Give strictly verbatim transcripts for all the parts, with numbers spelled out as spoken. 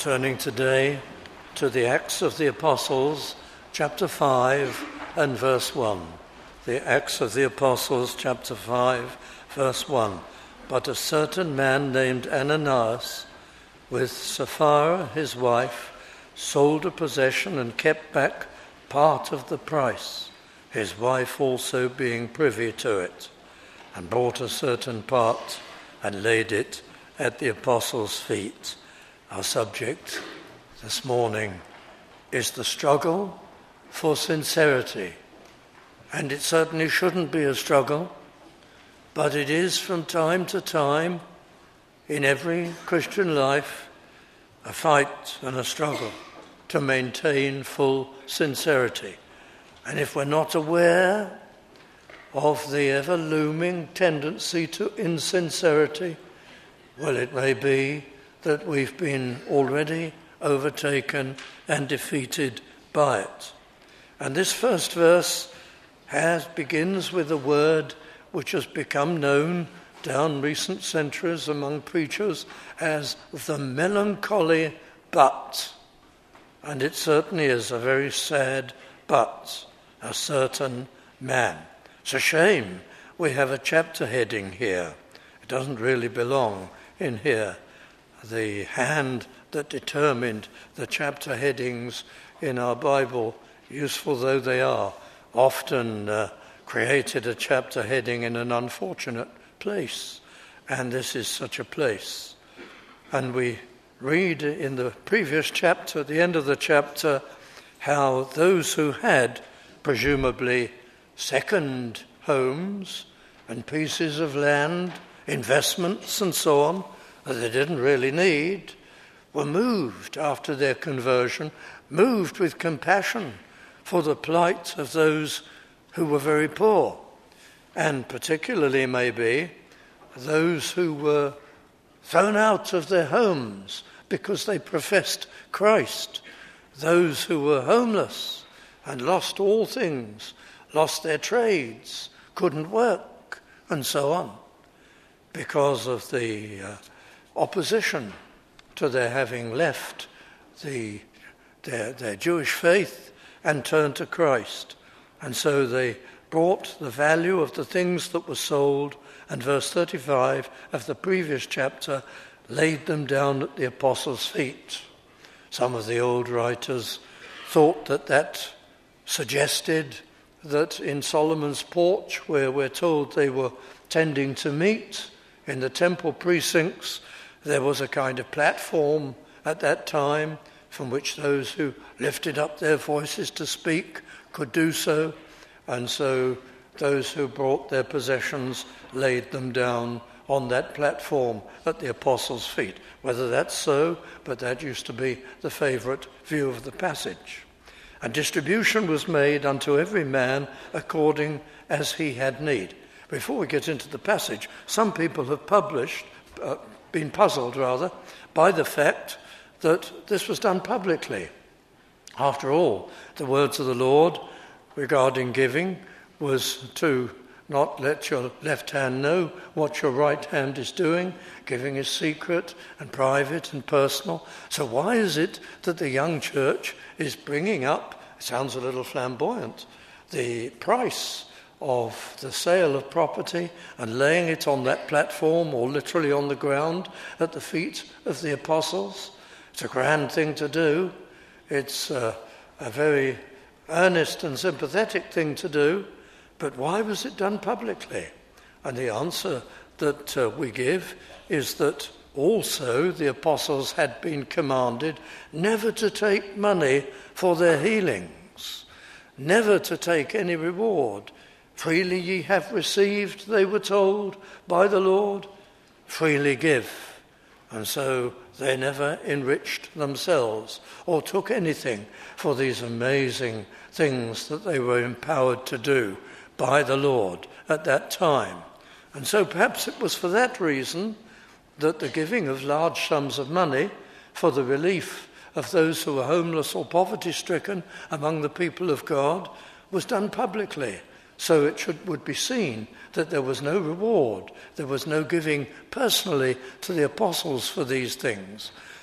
Turning today to the Acts of the Apostles, chapter five and verse one. The Acts of the Apostles, chapter five, verse one. But a certain man named Ananias, with Sapphira his wife, sold a possession and kept back part of the price, his wife also being privy to it, and bought a certain part and laid it at the apostles' feet. Our subject this morning is the struggle for sincerity. And it certainly shouldn't be a struggle, but it is from time to time in every Christian life a fight and a struggle to maintain full sincerity. And if we're not aware of the ever-looming tendency to insincerity, well, it may be that we've been already overtaken and defeated by it. And this first verse has begins with a word which has become known down recent centuries among preachers as the melancholy but. And it certainly is a very sad but, a certain man. It's a shame we have a chapter heading here. It doesn't really belong in here. The hand that determined the chapter headings in our Bible, useful though they are, often uh, created a chapter heading in an unfortunate place. And this is such a place. And we read in the previous chapter, at the end of the chapter, how those who had presumably second homes and pieces of land, investments and so on, that they didn't really need, were moved after their conversion, moved with compassion for the plight of those who were very poor, and particularly maybe those who were thrown out of their homes because they professed Christ, those who were homeless and lost all things, lost their trades, couldn't work, and so on, because of the uh, opposition to their having left the their, their Jewish faith and turned to Christ. And so they brought the value of the things that were sold, and verse thirty-five of the previous chapter laid them down at the apostles' feet. Some of the old writers thought that that suggested that in Solomon's porch, where we're told they were tending to meet in the temple precincts, there was a kind of platform at that time from which those who lifted up their voices to speak could do so. And so those who brought their possessions laid them down on that platform at the apostles' feet. Whether that's so, but that used to be the favourite view of the passage. And distribution was made unto every man according as he had need. Before we get into the passage, some people have published, uh, been puzzled rather, by the fact that this was done publicly. After all, the words of the Lord regarding giving was to not let your left hand know what your right hand is doing. Giving is secret and private and personal. So why is it that the young church is bringing up, it sounds a little flamboyant, the price of the sale of property and laying it on that platform, or literally on the ground at the feet of the apostles? It's a grand thing to do. It's a, a very earnest and sympathetic thing to do. But why was it done publicly? And the answer that uh, we give is that also the apostles had been commanded never to take money for their healings, never to take any reward. Freely ye have received, they were told by the Lord, freely give. And so they never enriched themselves or took anything for these amazing things that they were empowered to do by the Lord at that time. And so perhaps it was for that reason that the giving of large sums of money for the relief of those who were homeless or poverty-stricken among the people of God was done publicly. So it should, would be seen that there was no reward, there was no giving personally to the apostles for these things.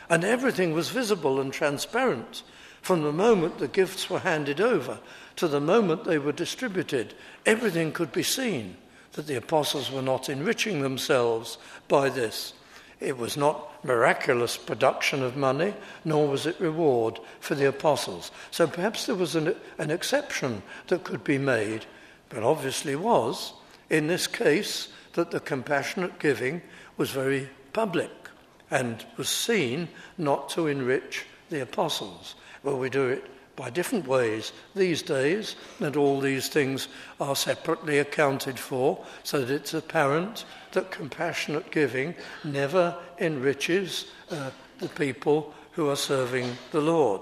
And everything was visible and transparent. From the moment the gifts were handed over to the moment they were distributed, everything could be seen, that the apostles were not enriching themselves by this. It was not miraculous production of money, nor was it reward for the apostles. So perhaps there was an, an exception that could be made, but obviously was, in this case, that the compassionate giving was very public and was seen not to enrich the apostles. Well, we do it by different ways these days, and all these things are separately accounted for, so that it's apparent that compassionate giving never enriches uh, the people who are serving the Lord.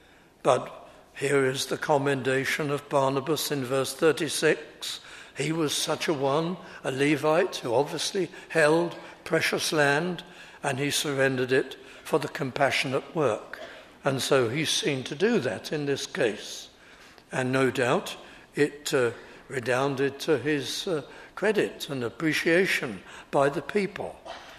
But here is the commendation of Barnabas in verse thirty-six. He was such a one, a Levite, who obviously held precious land, and he surrendered it for the compassionate work. And so he's seen to do that in this case. And no doubt it uh, redounded to his uh, credit and appreciation by the people.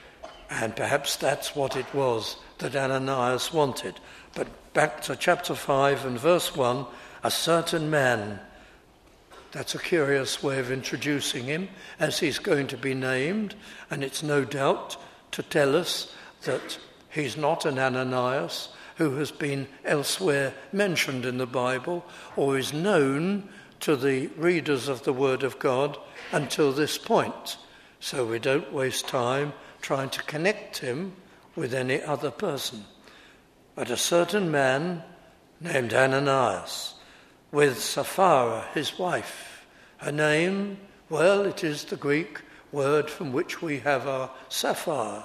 And perhaps that's what it was that Ananias wanted. But back to chapter five and verse one, a certain man. That's a curious way of introducing him, as he's going to be named. And it's no doubt to tell us that he's not an Ananias who has been elsewhere mentioned in the Bible or is known to the readers of the Word of God until this point. So we don't waste time trying to connect him with any other person. But a certain man named Ananias, with Sapphira, his wife. Her name, well, it is the Greek word from which we have our sapphire.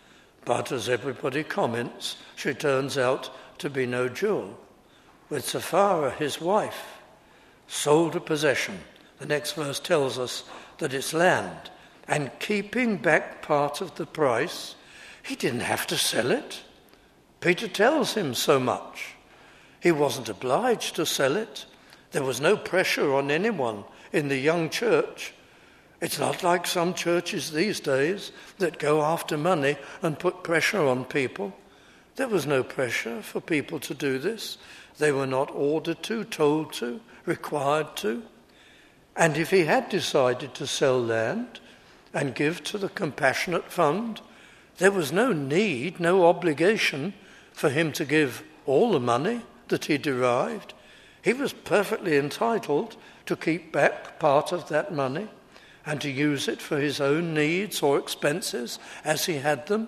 But as everybody comments, she turns out to be no jewel. With Sapphira, his wife, sold a possession. The next verse tells us that it's land. And keeping back part of the price, he didn't have to sell it. Peter tells him so much. He wasn't obliged to sell it. There was no pressure on anyone in the young church. It's not like some churches these days that go after money and put pressure on people. There was no pressure for people to do this. They were not ordered to, told to, required to. And if he had decided to sell land and give to the compassionate fund, there was no need, no obligation for him to give all the money that he derived. He was perfectly entitled to keep back part of that money and to use it for his own needs or expenses as he had them.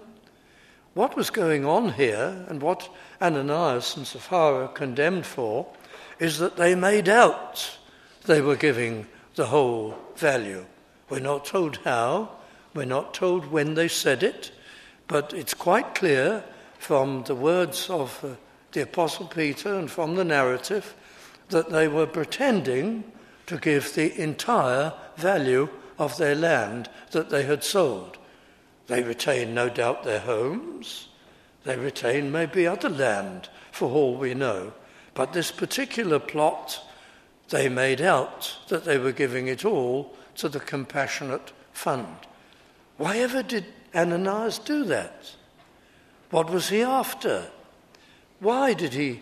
What was going on here, and what Ananias and Sapphira are condemned for, is that they made out they were giving the whole value. We're not told how, we're not told when they said it, but it's quite clear from the words of uh, the Apostle Peter and from the narrative that they were pretending to give the entire value of their land that they had sold. They retained, no doubt, their homes. They retained maybe other land, for all we know. But this particular plot, they made out that they were giving it all to the compassionate fund. Why ever did Ananias do that? What was he after? Why did he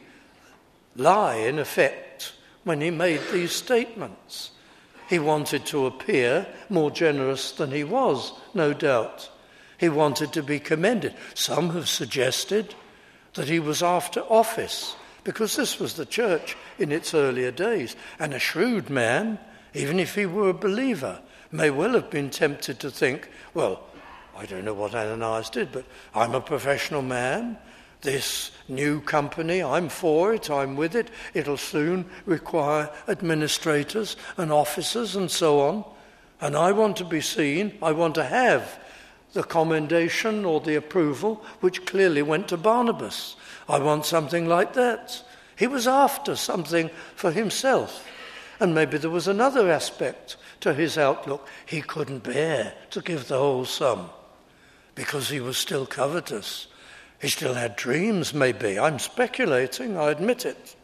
lie, in effect, when he made these statements? He wanted to appear more generous than he was, no doubt. He wanted to be commended. Some have suggested that he was after office, because this was the church in its earlier days. And a shrewd man, even if he were a believer, may well have been tempted to think, well, I don't know what Ananias did, but I'm a professional man. This new company, I'm for it, I'm with it. It'll soon require administrators and officers and so on. And I want to be seen, I want to have the commendation or the approval which clearly went to Barnabas. I want something like that. He was after something for himself. And maybe there was another aspect to his outlook. He couldn't bear to give the whole sum because he was still covetous. He still had dreams, maybe. I'm speculating, I admit it.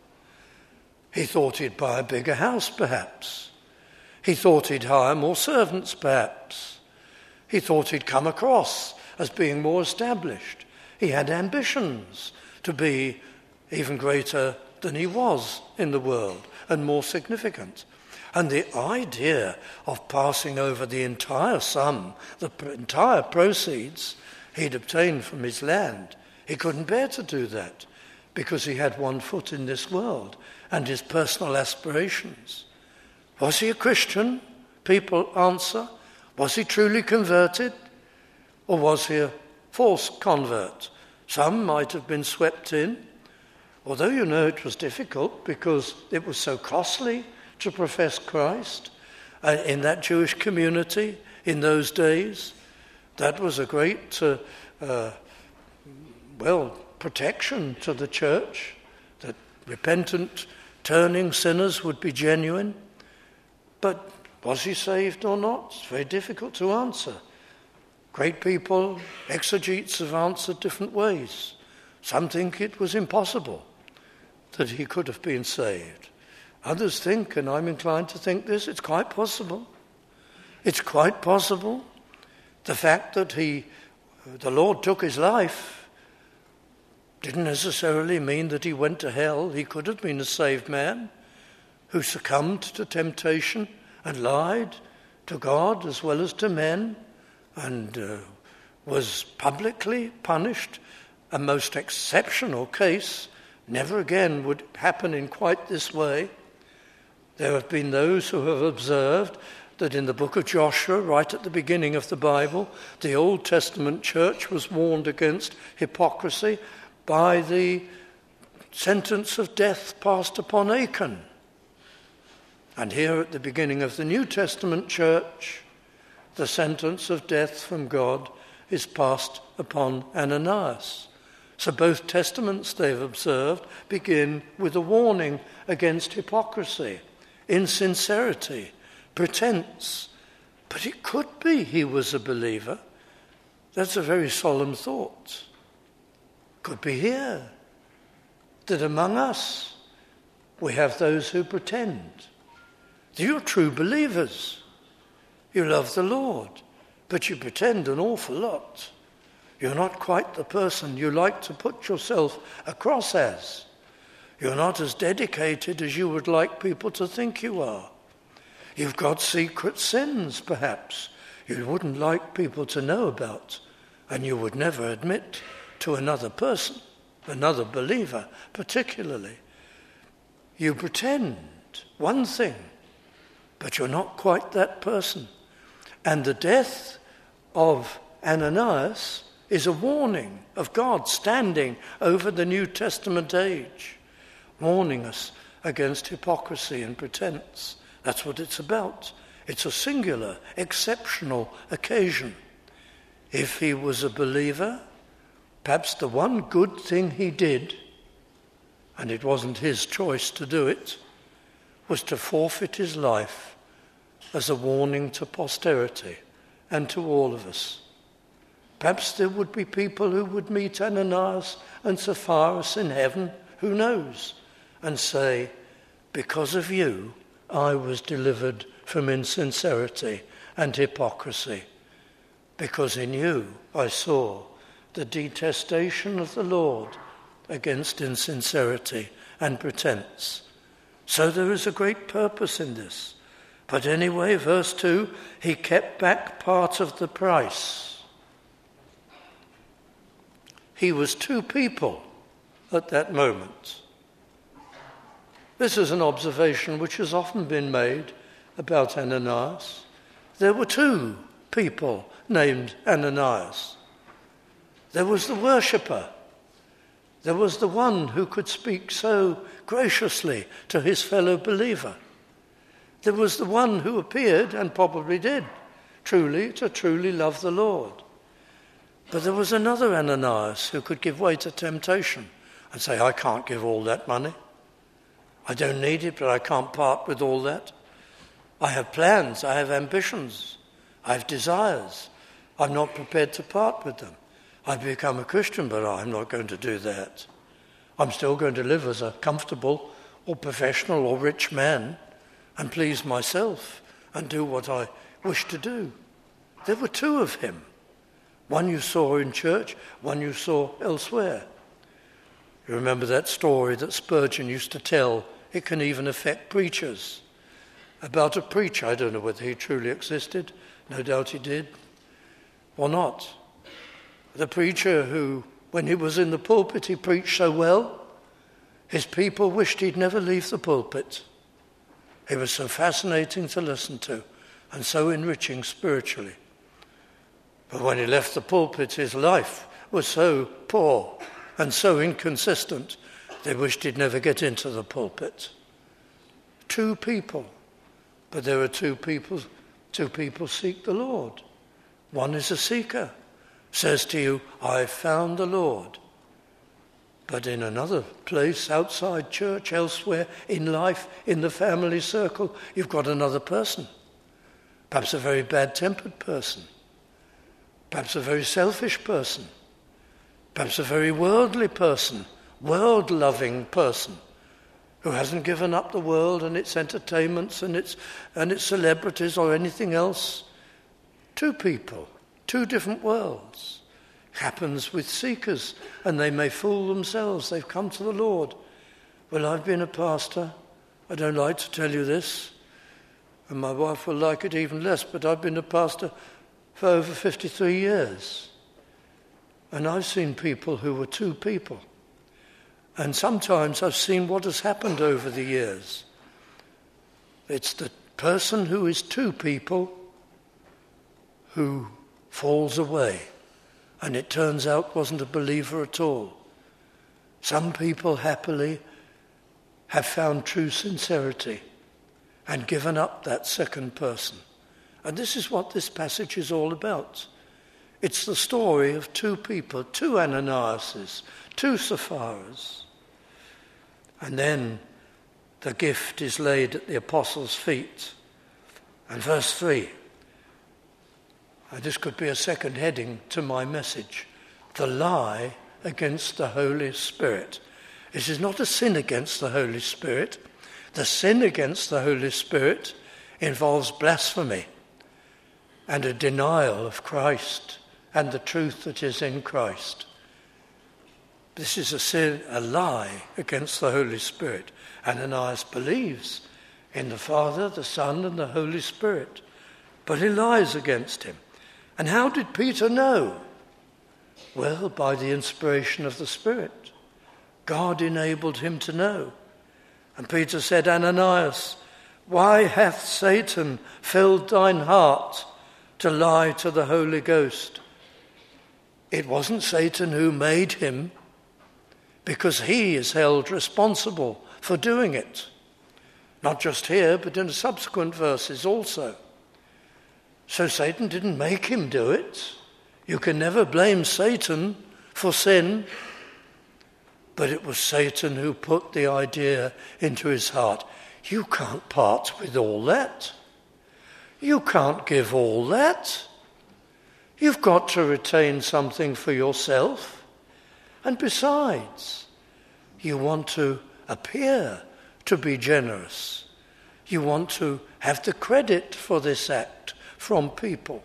He thought he'd buy a bigger house, perhaps. He thought he'd hire more servants, perhaps. He thought he'd come across as being more established. He had ambitions to be even greater than he was in the world and more significant. And the idea of passing over the entire sum, the entire proceeds he'd obtained from his land, he couldn't bear to do that because he had one foot in this world and his personal aspirations. Was he a Christian? People answer. Was he truly converted? Or was he a false convert? Some might have been swept in, although you know it was difficult because it was so costly to profess Christ uh, in that Jewish community in those days. That was a great, uh, uh, well, protection to the church, that repentant, turning sinners would be genuine. But was he saved or not? It's very difficult to answer. Great people, exegetes have answered different ways. Some think it was impossible that he could have been saved. Others think, and I'm inclined to think this, it's quite possible. It's quite possible. The fact that he, the Lord took his life didn't necessarily mean that he went to hell. He could have been a saved man who succumbed to temptation and lied to God as well as to men and uh, was publicly punished. A most exceptional case. Never again would happen in quite this way. There have been those who have observed that in the book of Joshua, right at the beginning of the Bible, the Old Testament church was warned against hypocrisy by the sentence of death passed upon Achan. And here at the beginning of the New Testament church, the sentence of death from God is passed upon Ananias. So both testaments, they've observed, begin with a warning against hypocrisy, insincerity, pretense. But it could be he was a believer. That's a very solemn thought. Could be here, that among us we have those who pretend. You're true believers. You love the Lord, but you pretend an awful lot. You're not quite the person you like to put yourself across as. You're not as dedicated as you would like people to think you are. You've got secret sins, perhaps, you wouldn't like people to know about, and you would never admit to another person, another believer particularly. You pretend one thing, but you're not quite that person. And the death of Ananias is a warning of God standing over the New Testament age, warning us against hypocrisy and pretense. That's what it's about. It's a singular, exceptional occasion. If he was a believer, perhaps the one good thing he did, and it wasn't his choice to do it, was to forfeit his life as a warning to posterity and to all of us. Perhaps there would be people who would meet Ananias and Sapphira in heaven, who knows, and say, because of you, I was delivered from insincerity and hypocrisy. Because in you, I saw the detestation of the Lord against insincerity and pretense. So there is a great purpose in this. But anyway, verse two, he kept back part of the price. He was two people at that moment. This is an observation which has often been made about Ananias. There were two people named Ananias. There was the worshipper. There was the one who could speak so graciously to his fellow believer. There was the one who appeared, and probably did, truly to truly love the Lord. But there was another Ananias who could give way to temptation and say, I can't give all that money. I don't need it, but I can't part with all that. I have plans, I have ambitions, I have desires. I'm not prepared to part with them. I've become a Christian, but I'm not going to do that. I'm still going to live as a comfortable or professional or rich man and please myself and do what I wish to do. There were two of him. One you saw in church, one you saw elsewhere. You remember that story that Spurgeon used to tell? It can even affect preachers. About a preacher, I don't know whether he truly existed, no doubt he did, or not. The preacher who, when he was in the pulpit, he preached so well, his people wished he'd never leave the pulpit. He was so fascinating to listen to and so enriching spiritually. But when he left the pulpit, his life was so poor and so inconsistent, they wished he'd never get into the pulpit. Two people, but there are two people, two people seek the Lord. One is a seeker, says to you, I found the Lord. But in another place, outside church, elsewhere, in life, in the family circle, you've got another person. Perhaps a very bad-tempered person. Perhaps a very selfish person. Perhaps a very worldly person, world-loving person, who hasn't given up the world and its entertainments and its and its celebrities or anything else. Two people, two different worlds. Happens with seekers, and they may fool themselves. They've come to the Lord. Well, I've been a pastor. I don't like to tell you this, and my wife will like it even less, but I've been a pastor for over fifty-three years. And I've seen people who were two people. And sometimes I've seen what has happened over the years. It's the person who is two people who falls away. And it turns out wasn't a believer at all. Some people happily have found true sincerity and given up that second person. And this is what this passage is all about. It's the story of two people, two Ananiases, two Sapphiras. And then the gift is laid at the apostles' feet. And verse three, and this could be a second heading to my message, the lie against the Holy Spirit. This is not a sin against the Holy Spirit. The sin against the Holy Spirit involves blasphemy and a denial of Christ and the truth that is in Christ. This is a sin, a lie against the Holy Spirit. Ananias believes in the Father, the Son, and the Holy Spirit, but he lies against him. And how did Peter know? Well, by the inspiration of the Spirit. God enabled him to know. And Peter said, Ananias, why hath Satan filled thine heart to lie to the Holy Ghost? It wasn't Satan who made him, because he is held responsible for doing it. Not just here, but in the subsequent verses also. So Satan didn't make him do it. You can never blame Satan for sin. But it was Satan who put the idea into his heart. You can't part with all that. You can't give all that. You've got to retain something for yourself. And besides, you want to appear to be generous. You want to have the credit for this act from people.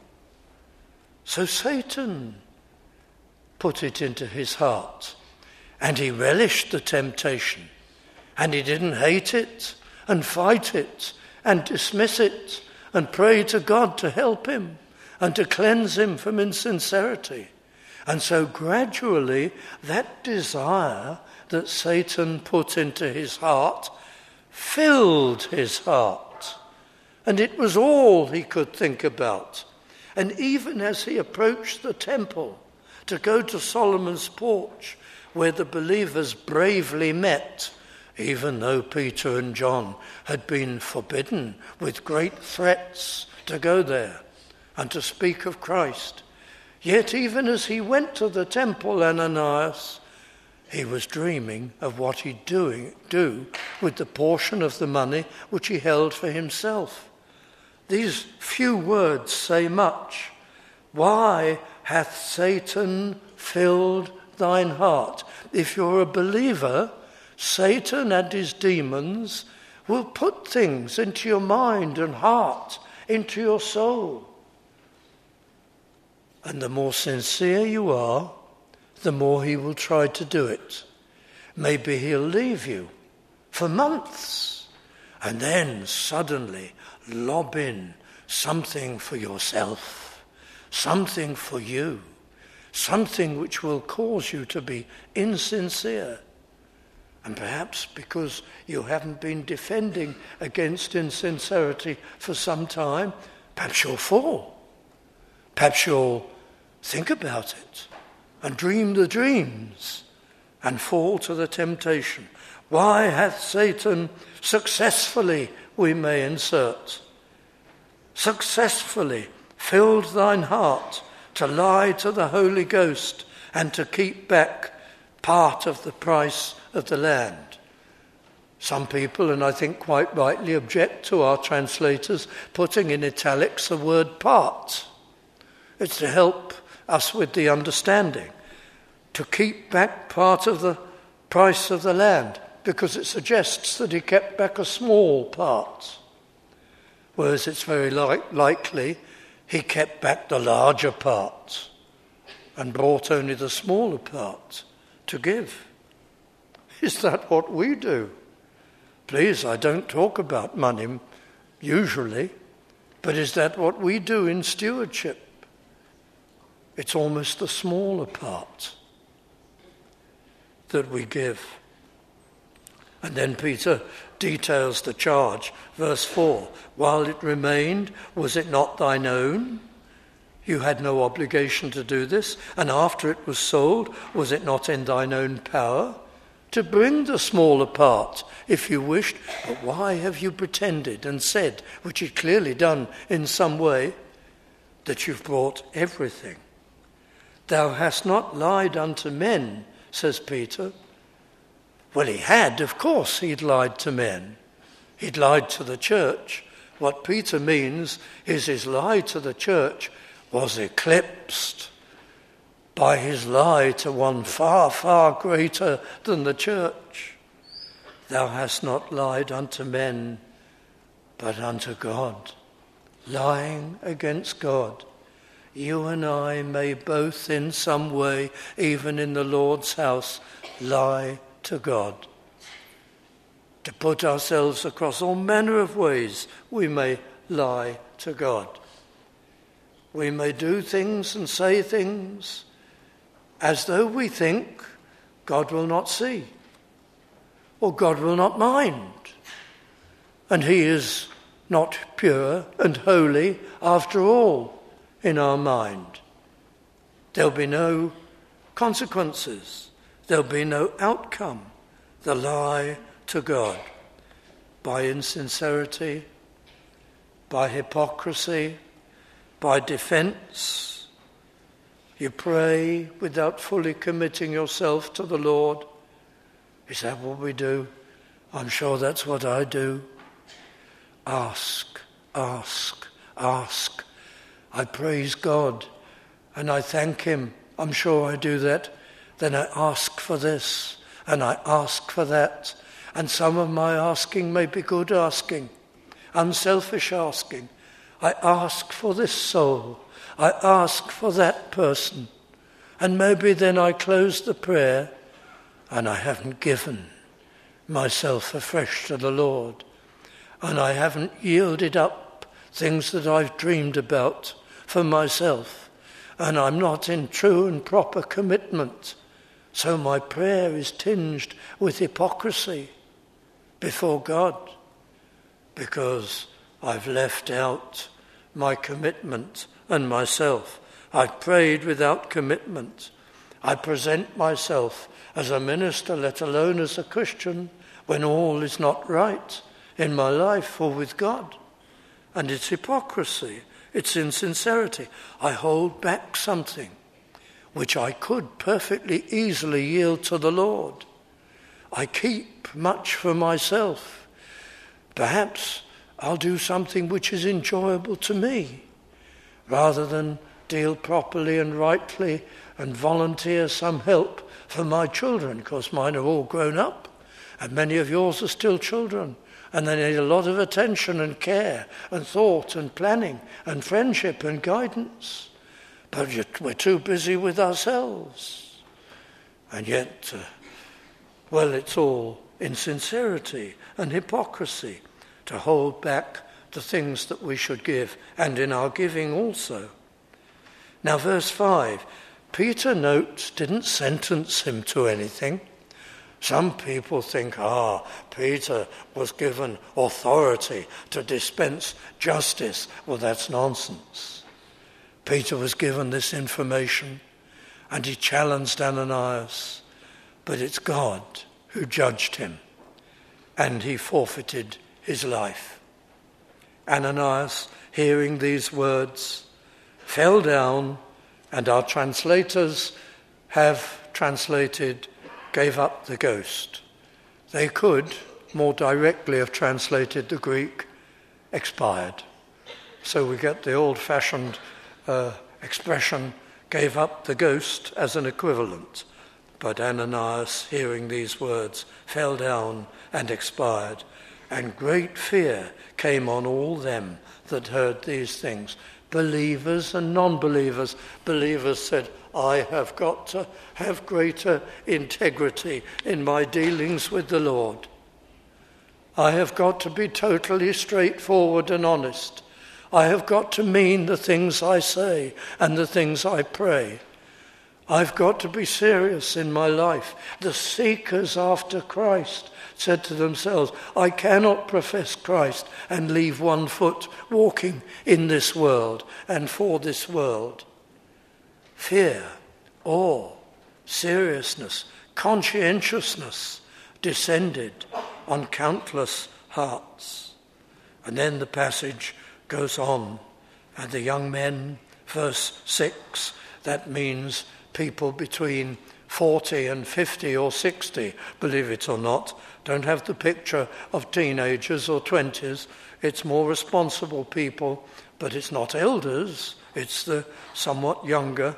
So Satan put it into his heart, and he relished the temptation, and he didn't hate it and fight it and dismiss it and pray to God to help him and to cleanse him from insincerity. And so gradually that desire that Satan put into his heart filled his heart. And it was all he could think about. And even as he approached the temple to go to Solomon's porch, where the believers bravely met, even though Peter and John had been forbidden with great threats to go there and to speak of Christ, yet even as he went to the temple, Ananias, he was dreaming of what he'd doing, do with the portion of the money which he held for himself. These few words say much. Why hath Satan filled thine heart? If you're a believer, Satan and his demons will put things into your mind and heart, into your soul. And the more sincere you are, the more he will try to do it. Maybe he'll leave you for months and then suddenly lob in something for yourself, something for you, something which will cause you to be insincere. And perhaps because you haven't been defending against insincerity for some time, perhaps you'll fall. Perhaps you'll think about it and dream the dreams and fall to the temptation. Why hath Satan successfully, we may insert, successfully filled thine heart to lie to the Holy Ghost and to keep back part of the price of the land? Some people, and I think quite rightly, object to our translators putting in italics the word part. It's to help us with the understanding, to keep back part of the price of the land, because it suggests that he kept back a small part, whereas it's very li- likely he kept back the larger part and brought only the smaller part to give. Is that what we do? Please, I don't talk about money usually, but is that what we do in stewardship? It's almost the smaller part that we give. And then Peter details the charge. Verse four, while it remained, was it not thine own? You had no obligation to do this. And after it was sold, was it not in thine own power to bring the smaller part, if you wished? But why have you pretended and said, which you've clearly done in some way, that you've brought everything? Thou hast not lied unto men, says Peter. Well, he had, of course, he'd lied to men. He'd lied to the church. What Peter means is his lie to the church was eclipsed by his lie to one far, far greater than the church. Thou hast not lied unto men, but unto God. Lying against God. You and I may both in some way, even in the Lord's house, lie to God. To put ourselves across all manner of ways, we may lie to God. We may do things and say things as though we think God will not see or God will not mind. And he is not pure and holy after all in our mind. There'll be no consequences. There'll be no outcome. The lie to God by insincerity, by hypocrisy, by defense. You pray without fully committing yourself to the Lord. Is that what we do? I'm sure that's what I do. Ask, ask, ask. I praise God and I thank him. I'm sure I do that. Then I ask for this and I ask for that. And some of my asking may be good asking, unselfish asking. I ask for this soul. I ask for that person. And maybe then I close the prayer and I haven't given myself afresh to the Lord. And I haven't yielded up things that I've dreamed about for myself. And I'm not in true and proper commitment. So my prayer is tinged with hypocrisy before God because I've left out my commitment and myself. I've prayed without commitment. I present myself as a minister, let alone as a Christian, when all is not right in my life or with God. And it's hypocrisy. It's insincerity. I hold back something which I could perfectly easily yield to the Lord. I keep much for myself. Perhaps I'll do something which is enjoyable to me, rather than deal properly and rightly and volunteer some help for my children, because mine are all grown up, and many of yours are still children, and they need a lot of attention and care and thought and planning and friendship and guidance. but we're too busy with ourselves. And yet, uh, well, it's all insincerity and hypocrisy to hold back the things that we should give, and in our giving also. Now, verse five, Peter, note, didn't sentence him to anything. Some people think, ah, Peter was given authority to dispense justice. Well, that's nonsense. Peter was given this information and he challenged Ananias, but it's God who judged him and he forfeited his life. Ananias, hearing these words, fell down, and our translators have translated, gave up the ghost. They could more directly have translated the Greek, expired. So we get the old-fashioned uh, expression, gave up the ghost, as an equivalent. But Ananias, hearing these words, fell down and expired. And great fear came on all them that heard these things, believers and non-believers. Believers said, I have got to have greater integrity in my dealings with the Lord. I have got to be totally straightforward and honest. I have got to mean the things I say and the things I pray. I've got to be serious in my life. The seekers after Christ said to themselves, I cannot profess Christ and leave one foot walking in this world and for this world. Fear, awe, seriousness, conscientiousness descended on countless hearts. And then the passage goes on, and the young men, verse six, that means people between forty and fifty or sixty, believe it or not, don't have the picture of teenagers or twenties. It's more responsible people, but it's not elders, it's the somewhat younger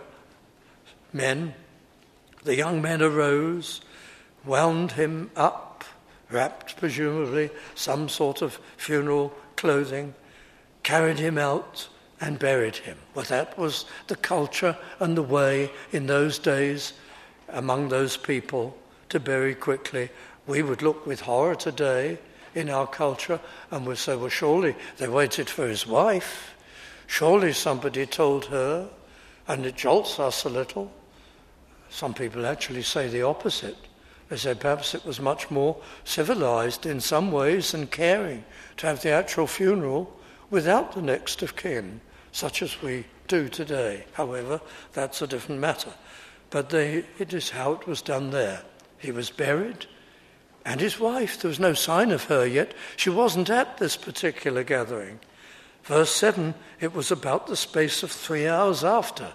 men. The young men arose, wound him up, wrapped presumably some sort of funeral clothing, carried him out and buried him. Well, that was the culture and the way in those days among those people to bury quickly. We would look with horror today in our culture and would say, well, surely they waited for his wife. Surely somebody told her, and it jolts us a little. Some people actually say the opposite. They say perhaps it was much more civilized in some ways and caring to have the actual funeral without the next of kin, such as we do today. However, that's a different matter. But they, it is how it was done there. He was buried, and his wife, there was no sign of her yet. She wasn't at this particular gathering. Verse seven, it was about the space of three hours after.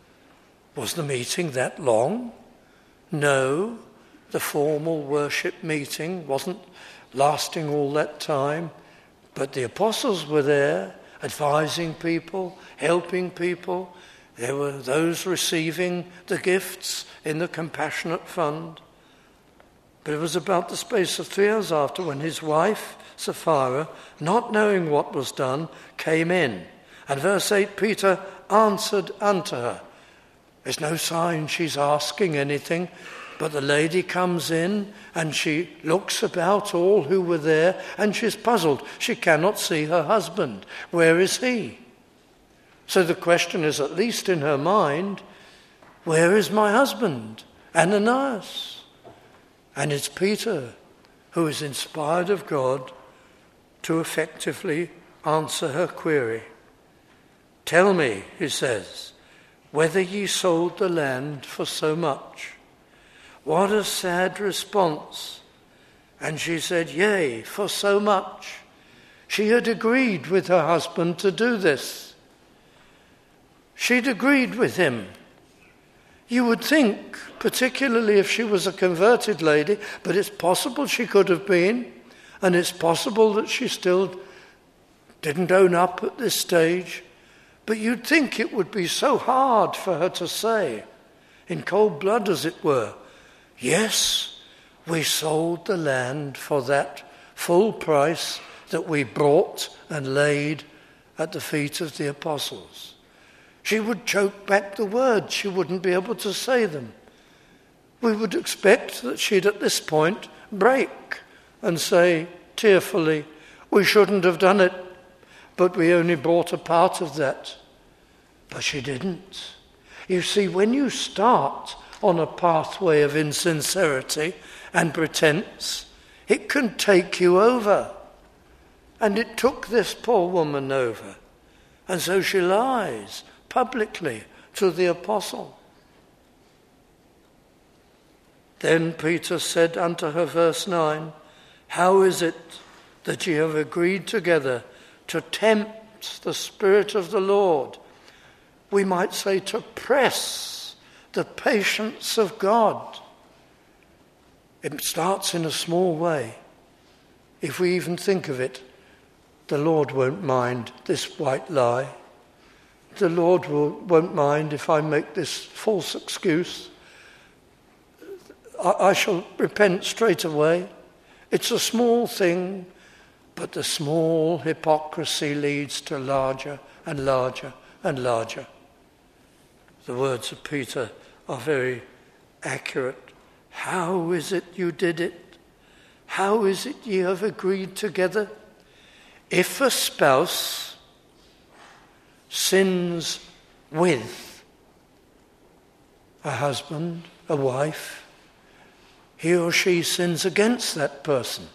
Was the meeting that long? No, the formal worship meeting wasn't lasting all that time, but the apostles were there, advising people, helping people. There were those receiving the gifts in the Compassionate Fund. But it was about the space of three hours after when his wife, Sapphira, not knowing what was done, came in. And verse eight, Peter answered unto her. There's no sign she's asking anything, but the lady comes in and she looks about all who were there and she's puzzled. She cannot see her husband. Where is he? So the question is, at least in her mind, where is my husband, Ananias? And it's Peter who is inspired of God to effectively answer her query. Tell me, he says, whether ye sold the land for so much. What a sad response. And she said, yea, for so much. She had agreed with her husband to do this. She'd agreed with him. You would think, particularly if she was a converted lady, but it's possible she could have been, and it's possible that she still didn't own up at this stage, but you'd think it would be so hard for her to say, in cold blood as it were, yes, we sold the land for that full price that we brought and laid at the feet of the apostles. She would choke back the words. She wouldn't be able to say them. We would expect that she'd at this point break and say tearfully, we shouldn't have done it, but we only brought a part of that. But she didn't. You see, when you start on a pathway of insincerity and pretense, it can take you over. And it took this poor woman over. And so she lies publicly to the apostle. Then Peter said unto her, verse nine, how is it that ye have agreed together to tempt the Spirit of the Lord? We might say to press the patience of God. It starts in a small way. If we even think of it, the Lord won't mind this white lie. The Lord will, won't mind if I make this false excuse. I, I shall repent straight away. It's a small thing, but the small hypocrisy leads to larger and larger and larger. The words of Peter are very accurate. How is it you did it? How is it ye have agreed together? If a spouse sins with a husband, a wife, he or she sins against that person.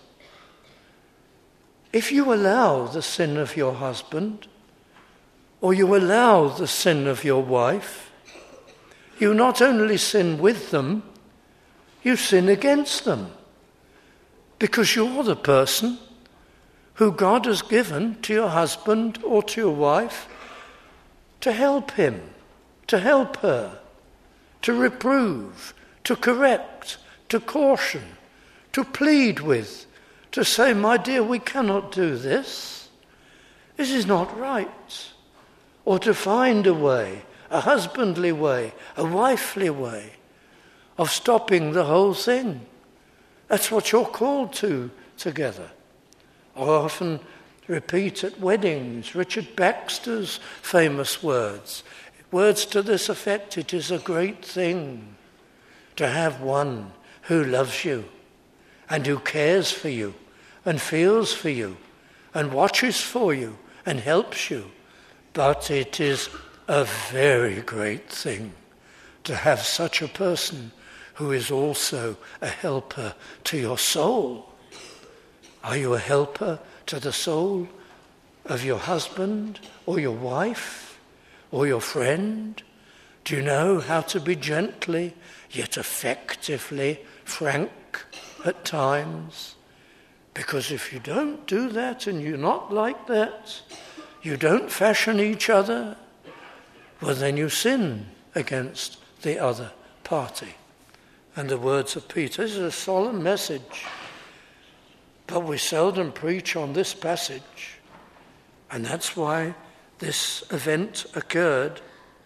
If you allow the sin of your husband, or you allow the sin of your wife, you not only sin with them, you sin against them. Because you're the person who God has given to your husband or to your wife to help him, to help her, to reprove, to correct, to caution, to plead with, to say, my dear, we cannot do this. This is not right. Or to find a way, a husbandly way, a wifely way of stopping the whole thing. That's what you're called to together. I often repeat at weddings Richard Baxter's famous words. Words to this effect: it is a great thing to have one who loves you and who cares for you and feels for you and watches for you and helps you. But it is a very great thing to have such a person who is also a helper to your soul. Are you a helper to the soul of your husband or your wife or your friend? Do you know how to be gently yet effectively frank at times? Because if you don't do that and you're not like that, you don't fashion each other, well then you sin against the other party. And the words of Peter, this is a solemn message, but we seldom preach on this passage, and that's why this event occurred.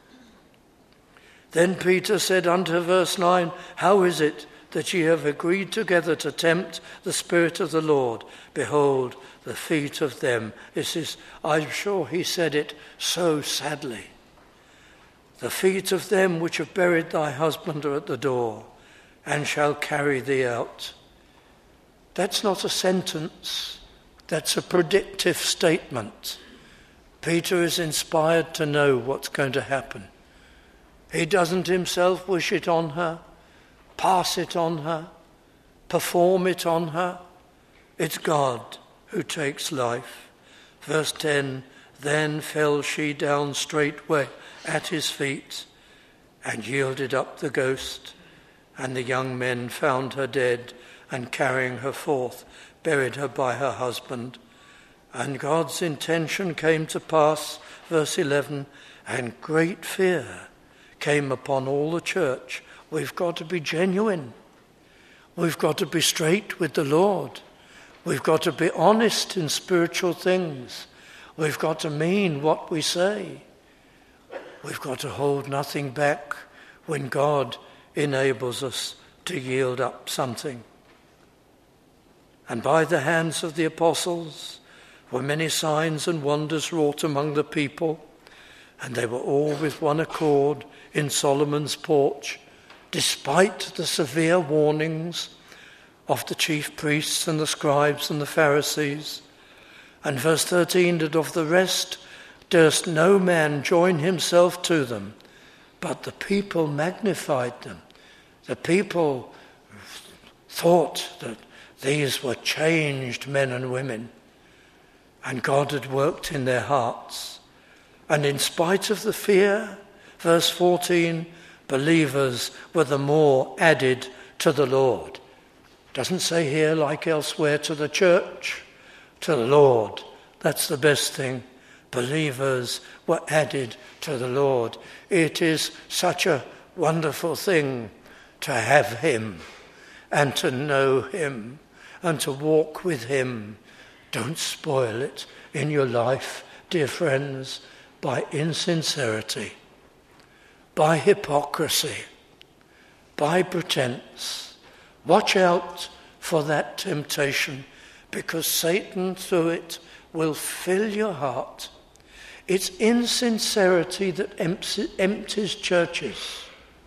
Then Peter said unto verse nine, how is it that ye have agreed together to tempt the Spirit of the Lord? Behold, the feet of them. This is, I'm sure he said it so sadly. The feet of them which have buried thy husband are at the door, and shall carry thee out. That's not a sentence. That's a predictive statement. Peter is inspired to know what's going to happen. He doesn't himself wish it on her, pass it on her, perform it on her. It's God who takes life. Verse ten, then fell she down straightway at his feet and yielded up the ghost. And the young men found her dead, and carrying her forth, buried her by her husband. And God's intention came to pass, verse eleven, and great fear came upon all the church. We've got to be genuine. We've got to be straight with the Lord. We've got to be honest in spiritual things. We've got to mean what we say. We've got to hold nothing back when God enables us to yield up something. And by the hands of the apostles were many signs and wonders wrought among the people, And they were all with one accord in Solomon's porch, despite the severe warnings of the chief priests and the scribes and the Pharisees. And verse thirteen, that of the rest durst no man join himself to them, but the people magnified them. The people thought that these were changed men and women, and God had worked in their hearts. And in spite of the fear, verse fourteen, believers were the more added to the Lord. Doesn't say here, like elsewhere, to the church, to the Lord. That's the best thing. Believers were added to the Lord. It is such a wonderful thing to have him and to know him and to walk with him. Don't spoil it in your life, dear friends, by insincerity, by hypocrisy, by pretense. Watch out for that temptation, because Satan through it will fill your heart. It's insincerity that empties churches.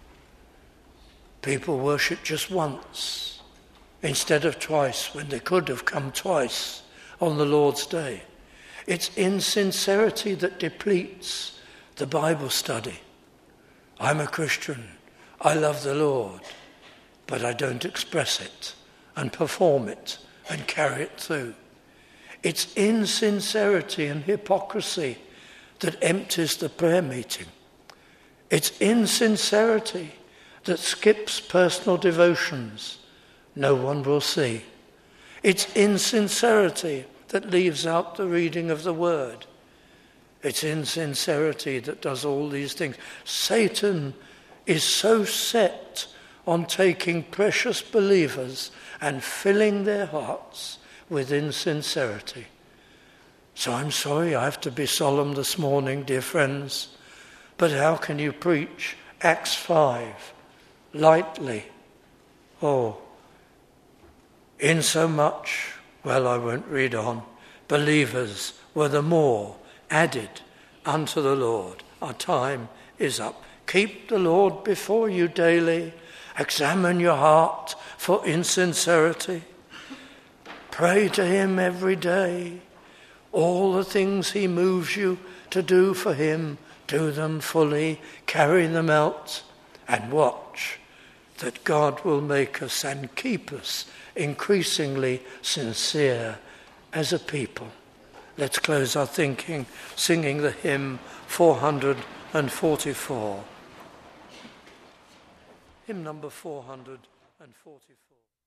People worship just once instead of twice when they could have come twice on the Lord's Day. It's insincerity that depletes the Bible study. I'm a Christian. I love the Lord, but I don't express it and perform it and carry it through. It's insincerity and hypocrisy that empties the prayer meeting. It's insincerity that skips personal devotions no one will see. It's insincerity that leaves out the reading of the word. It's insincerity that does all these things. Satan is so set on taking precious believers and filling their hearts with insincerity. So I'm sorry I have to be solemn this morning, dear friends, but how can you preach Acts five lightly? Oh, insomuch, well, I won't read on, believers were the more added unto the Lord. Our time is up. Keep the Lord before you daily. Examine your heart for insincerity. Pray to him every day. All the things he moves you to do for him, do them fully, carry them out, and watch that God will make us and keep us increasingly sincere as a people. Let's close our thinking singing the hymn four hundred forty-four. Hymn number four hundred forty-four.